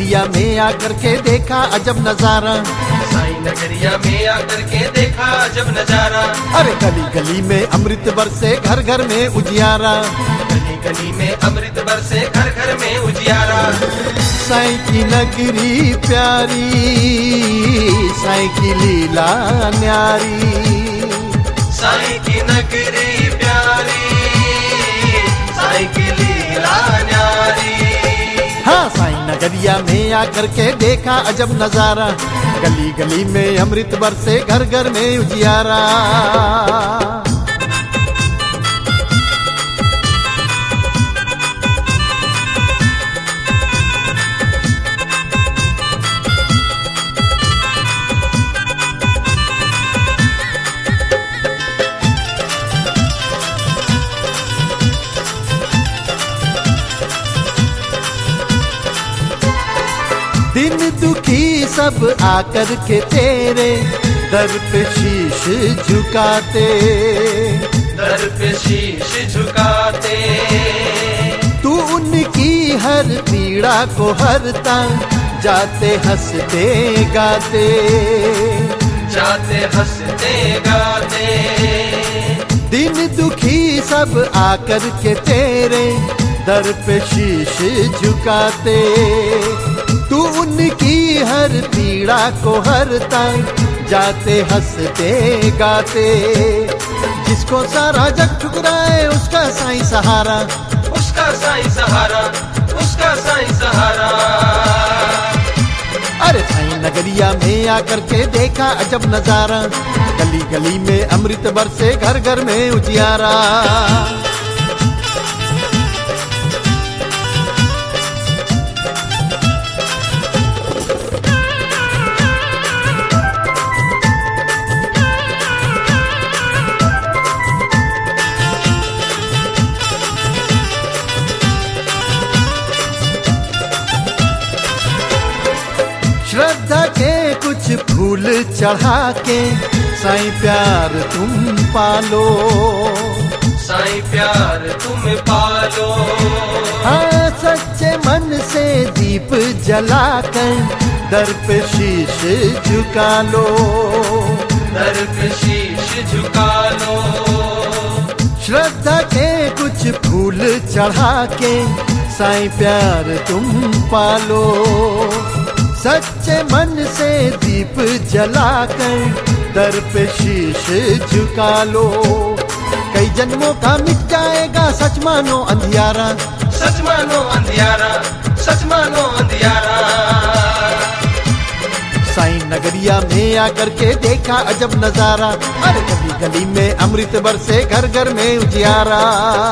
नगरिया में आकर के देखा अजब नजारा, साईं नगरिया में आकर के देखा अजब नजारा। अरे गली गली में अमृत बरसे, घर घर में उजियारा, गली गली में अमृत बरसे, घर घर में उजियारा। साईं की नगरी प्यारी, साईं की लीला न्यारी, साईं की नगरी प्यारी, साईं की लीला न्यारी। हाँ, साईं नगरिया में आकर के देखा अजब नजारा, गली गली में अमृत बरसे, घर घर में उजियारा। दिन दुखी सब आकर के तेरे दर पे शीश झुकाते, दर पे शीश झुकाते। तू उनकी हर पीड़ा को हरता, जाते हंसते गाते, जाते हंसते गाते। दिन दुखी सब आकर के तेरे दर पे शीश झुकाते, तू उनकी हर पीड़ा को हरता, जाते हंसते गाते। जिसको सारा जग ठुकराए उसका साईं सहारा, उसका साईं सहारा, उसका साईं सहारा। अरे साईं नगरिया में आकर के देखा अजब नजारा, गली गली में अमृत बरसे, घर घर में उजियारा। श्रद्धा के कुछ फूल चढ़ा के साईं प्यार तुम पालो, साईं प्यार तुम पालो। हाँ, सच्चे मन से दीप जलाकर दर पे शीश झुका लो, दर पे शीश झुका लो। श्रद्धा के कुछ फूल चढ़ा के साईं प्यार तुम पालो, सच्चे मन से दीप जलाकर दर पे शीश झुका लो। कई जन्मों का मिट जाएगा सच मानो अंधियारा, सच मानो अंधियारा, सच मानो अंधियारा। साईं नगरिया में आकर के देखा अजब नजारा, अरे गली गली में अमृत बरसे, घर घर में उजियारा।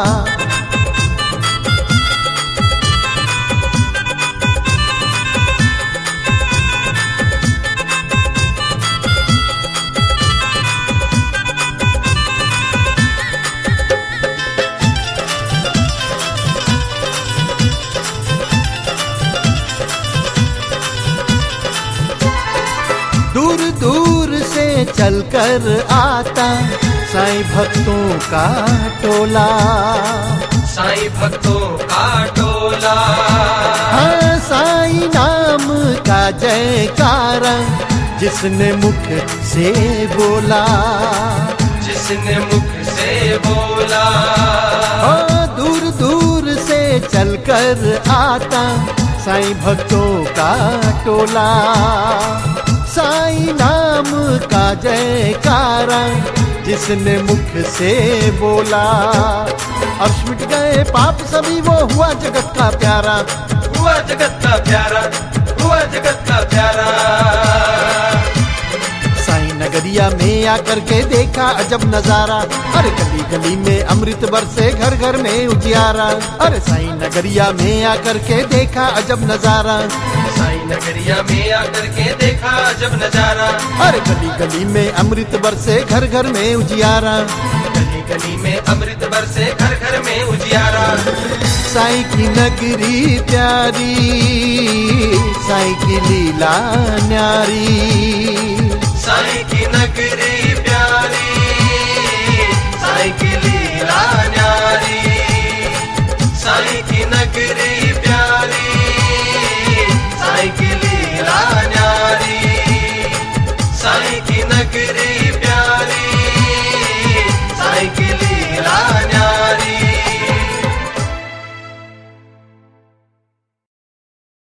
दूर दूर से चलकर आता साईं भक्तों का टोला, साईं भक्तों का टोला। हाँ, साईं नाम का जयकारा जिसने मुख से बोला, जिसने मुख से बोला। हाँ, दूर दूर से चलकर आता साईं भक्तों का टोला, साईं नाम का जयकारा जिसने मुख से बोला। अर्श मिट गए पाप सभी, वो हुआ जगत का प्यारा, हुआ जगत का प्यारा, हुआ जगत का प्यारा। साईं नगरिया में आकर के देखा अजब नजारा, अरे गली गली में अमृत बरसे, घर घर में उजियारा। अरे साईं नगरिया में आकर के देखा अजब नजारा, साईं नगरिया में आकर के देखा अजब नजारा। अरे गली गली में अमृत बरसे, घर घर में उजियारा। गली गली में अमृत बरसे, घर घर में उजियारा। साईं की नगरी प्यारी, साईं की लीला न्यारी, साईं की नगरी प्यारी, साईं की लीला न्यारी। साईं की नगरी प्यारी, साईं नगरी